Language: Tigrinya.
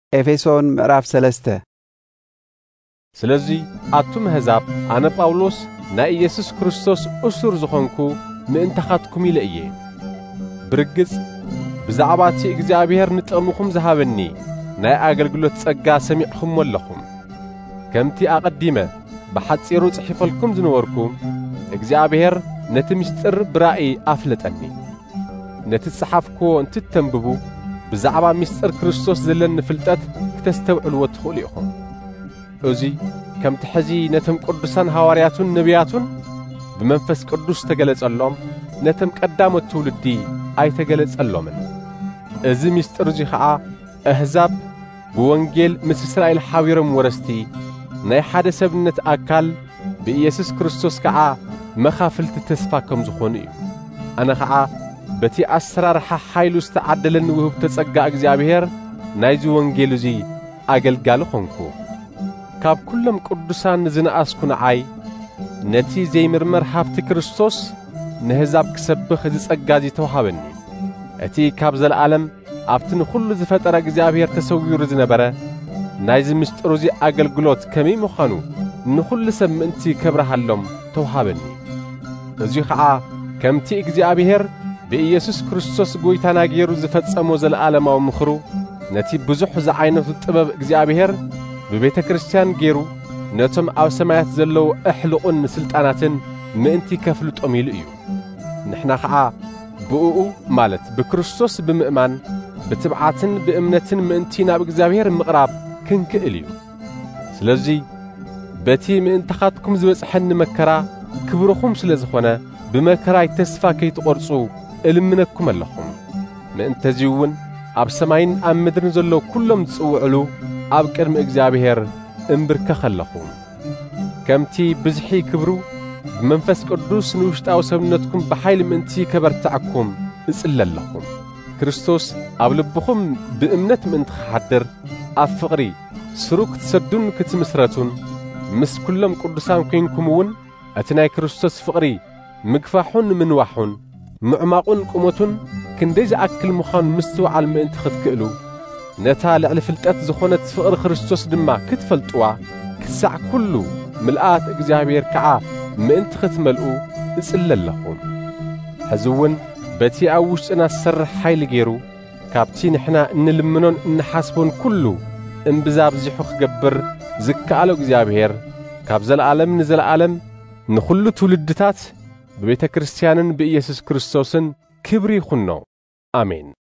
ኤፌሶን ምዕራፍ 3 ስለዚህ አቱም ሕዛብ አነ ጳውሎስ ናይ ኢየሱስ ክርስቶስ እሱር ዝኾንኩ ምእንተኻትኩም ኢለ እየ ብርግጽ ብዛዕባ እቲ እግዚአብሔር ንጥቕምኹም ዝሃበኒ ናይ ኣገልግሎት ጸጋ ሰሚዕኹም ኣለኹም ከምቲ ኣቐዲመ ብሓጺሩ ጽሒፈልኩም ዝነበርኩ እግዚአብሔር ነቲ ምስጢር ብራእይ ኣፍለጠኒ ነቲ ጽሓፍክዎ እንትተንብቡ ብዛዕባ ምስጢር ክርስቶስ ዘለኒ ፍልጠት ክተስተውዕልዎ ትኽእሉ ኢኹም እዙይ ከምቲ ሕዚ ነቶም ቅዱሳን ሐዋርያቱን ነቢያቱን ብመንፈስ ቅዱስ ተገለጸሎም ነቶም ቀዳሞት ትውልዲ ኣይተገለጸሎምን እዚ ምስጢር እዚ ኸዓ ኣሕዛብ ብወንጌል ምስ እስራኤል ሓቢሮም ወረስቲ ናይ ሓደ ሰብነት ኣካል ብኢየሱስ ክርስቶስ ከዓ መኻፍልቲ ተስፋ ከም ዝኾኑ እዩ ኣነ ኸዓ በቲ ኣሰራርሓ ሓይሉ ዝተዓደለኒ ውህብቶ ጸጋ እግዚአብሔር ናይዚ ወንጌል እዚ ኣገልጋሊ ኾንኩ ካብ ኩሎም ቅዱሳን ዝነኣስኩ ንዓይ ነቲ ዘይምርመር ሃብቲ ክርስቶስ ንሕዛብ ክሰብኽ እዚ ጸጋ እዚ ተዋሃበኒ እቲ ካብ ዘለዓለም ኣብቲ ንኹሉ ዝፈጠረ እግዚአብሔር ተሰዊሩ ዝነበረ ናይዚ ምስጢር እዚ ኣገልግሎት ከመይ ምዃኑ ንኹሉ ሰብ ምእንቲ ከብረሃሎም ተዋሃበኒ እዙይ ኸዓ ከምቲ እግዚአብሔር በኢየሱስ ክርስቶስ ጐይታና ገይሩ ዝፈጸሞ ዘለዓለማዊ ምኽሩ ነቲ ብዙሕ ዝዓይነቱ ጥበብ እግዚአብሔር በቤተ ክርስቲያን ገይሩ ነቶም ኣብ ሰማያት ዘለዉ ኣሕልቑን ስልጣናትን ምእንቲ ከፍልጦም ኢሉ እዩ ንሕና ኸዓ ብእኡ ማለት ብክርስቶስ ብምእማን ብትብዓትን ብእምነትን ምእንቲ ናብ እግዚአብሔር ምቕራብ ክንክእል እዩ ስለዚህ በቲ ምእንተኻትኩም ዝበጽሐኒ መከራ ክብርኹም ስለ ዝኾነ ብመከራይ ተስፋ ከይትቖርጹ እልምነኩም ኣለኹም ምእንተዚ እውን ኣብ ሰማይን ኣብ ምድርን ዘለዉ ኩሎም ዝጽውዕሉ ኣብ ቅድሚ እግዚአብሔር እምብርከኽ ኣለኹ ከምቲ ብዝሒ ክብሩ ብመንፈስ ቅዱስ ንውሽጣዊ ሰብነትኩም ብሓይሊ ምእንቲ ከበርትዐኩም እጽሊ ኣለኹም ክርስቶስ ኣብ ልብኹም ብእምነት ምእንቲ ክሓድር ኣብ ፍቕሪ ስሩ ክትሰዱን ክትምስረቱን ምስ ኩሎም ቅዱሳን ኮይንኩም እውን እቲ ናይ ክርስቶስ ፍቕሪ ምግፋሑን ምንዋሑን ምዕማቁን ቁመቱን ክንደይ ዝኣክል ምዃኑ ምስትውዓል ምእንቲ ክትክእሉ ነታ ልዕሊ ፍልጠት ዝኾነት ፍቕሪ ክርስቶስ ድማ ክትፈልጥዋ ክሳዕ ኩሉ ምልኣት እግዚአብሔር ከዓ ምእንቲ ክትመልኡ እጽሊ ኣለኹም ሕዚ እውን በቲ ኣብ ውሽጥና ዝሰርሕ ሓይሊ ገይሩ ካብቲ ንሕና እንልምኖን እንሓስቦን ኩሉ እምብዛ ብዚሑ ክገብር ዝከኣሎ እግዚአብሔር ካብ ዘለዓለም ንዘለዓለም ንኹሉ ትውልድታት በቤተ ክርስቲያንን በኢየሱስ ክርስቶስን ክብሪ ይኹኖ አሜን